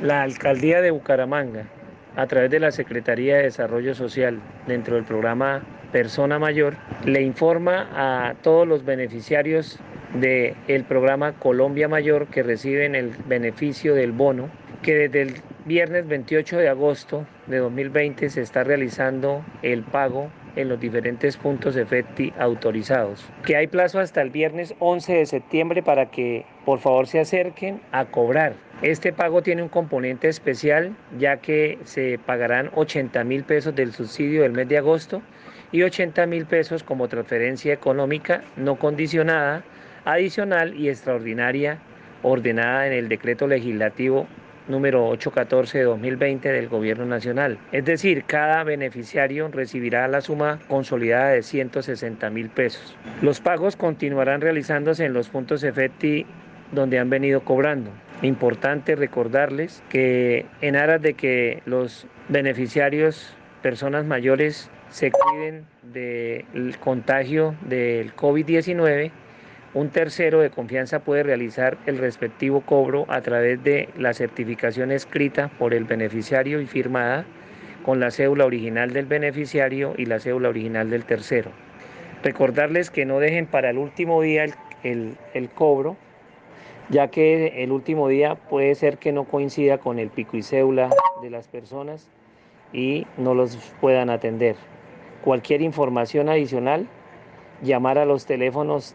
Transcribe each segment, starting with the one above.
La Alcaldía de Bucaramanga, a través de la Secretaría de Desarrollo Social, dentro del programa Persona Mayor, le informa a todos los beneficiarios del programa Colombia Mayor que reciben el beneficio del bono, que desde el viernes 28 de agosto de 2020 se está realizando el pago en los diferentes puntos EFETI autorizados. Que hay plazo hasta el viernes 11 de septiembre para que por favor se acerquen a cobrar. Este pago tiene un componente especial ya que se pagarán 80.000 pesos del subsidio del mes de agosto y 80.000 pesos como transferencia económica no condicionada, adicional y extraordinaria ordenada en el decreto legislativo número 814 de 2020 del Gobierno Nacional. Es decir, cada beneficiario recibirá la suma consolidada de 160.000 pesos. Los pagos continuarán realizándose en los puntos EFETI donde han venido cobrando. Importante recordarles que en aras de que los beneficiarios, personas mayores, se cuiden del contagio del COVID-19, un tercero de confianza puede realizar el respectivo cobro a través de la certificación escrita por el beneficiario y firmada con la cédula original del beneficiario y la cédula original del tercero. Recordarles que no dejen para el último día el cobro, ya que el último día puede ser que no coincida con el pico y cédula de las personas y no los puedan atender. Cualquier información adicional, llamar a los teléfonos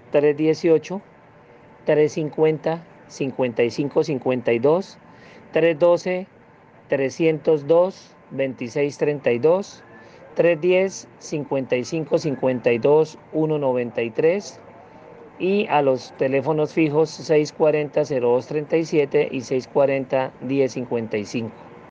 318-350-5552, 312-302-2632, 310-5552-193 y a los teléfonos fijos 640-0237 y 640-1055.